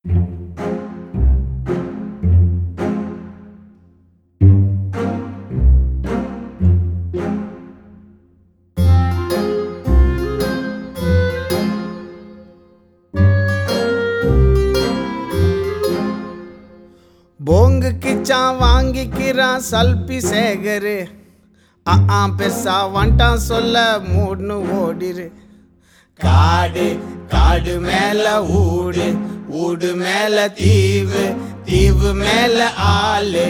போங்கு கிச்சான் வாங்கிக்கிறான் சல்பி சேகரு பெருசா வந்துட்டான் சொல்ல மூடுன்னு ஓடிரு. காடு காடு மேல ஊடு ஊடு மேல தீவு தீவு மேல ஆளு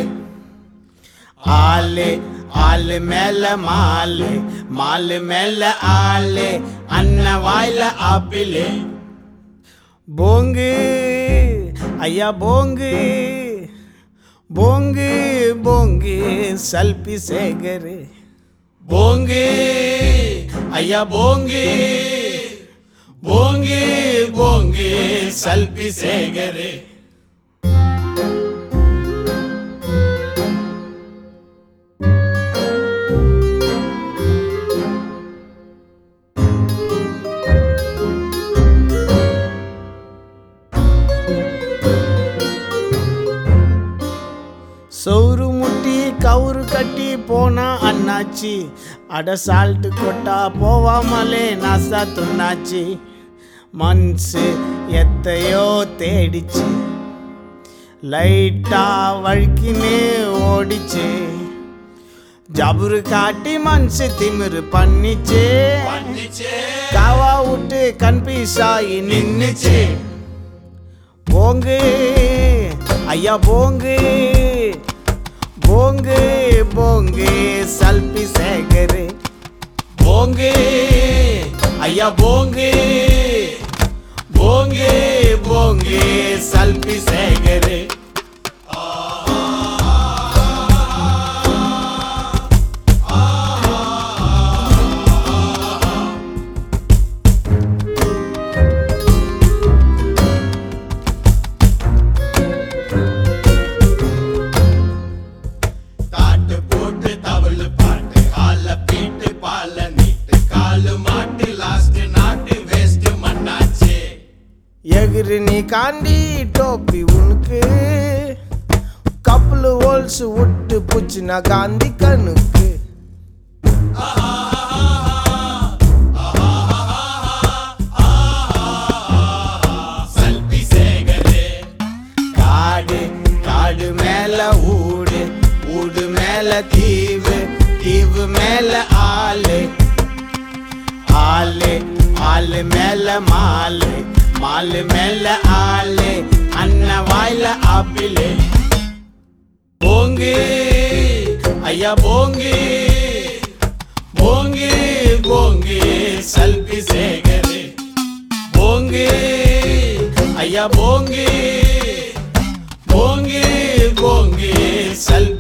ஆளு ஆளு மேல மாலு மாலு மேல ஆளு அண்ண வாயில ஆப்பிளு. போங்கு ஐயா போங்கு போங்கு போங்கு சல்பி சேகரு. போங்கு ஐயா போங்கு போங்கு போங்கு சல்பி சேகரு. சோறு முட்டி கவுரு கட்டி போனா அண்ணாச்சி அட சால்ட்டு கொட்டா போவாமலே நாசா துண்ணாச்சி. மனசு எத்தையோ தேடிச்சு லைட்டா வழுக்கினே ஓடிச்சு. ஜபுரு காட்டி மனசு திமிரு பண்ணிச்சு காவா விட்டு கன்பீஸாயி நின்னுச்சு. போங்கு ஐயா போங்கு போங்கு போங்கு சல்பி சேகரு. போங்கு ஐயா போங்கு போங்கு போங்கு சல்பி சேகரு. எகிரு நீ காண்டி டோப்பி உனக்கு கப்பல் ஹோல்ஸ் விட்டு புச்சுனா காந்தி கண்ணுக்கு. சல்பி சேகரு. காடு காடு மேல ஊடு ஊடு மேல தீவு தீவு மேல ஆளு ஆளு ஆளு மேல மாலு மாலு மேல ஆளு அண்ண வாயில ஆப்பிளு. போங்கு ஐயா போங்கு போங்கு போங்கு சல்பி சேகரு. போங்கு ஐயா போங்கு போங்கு போங்கு சல்பி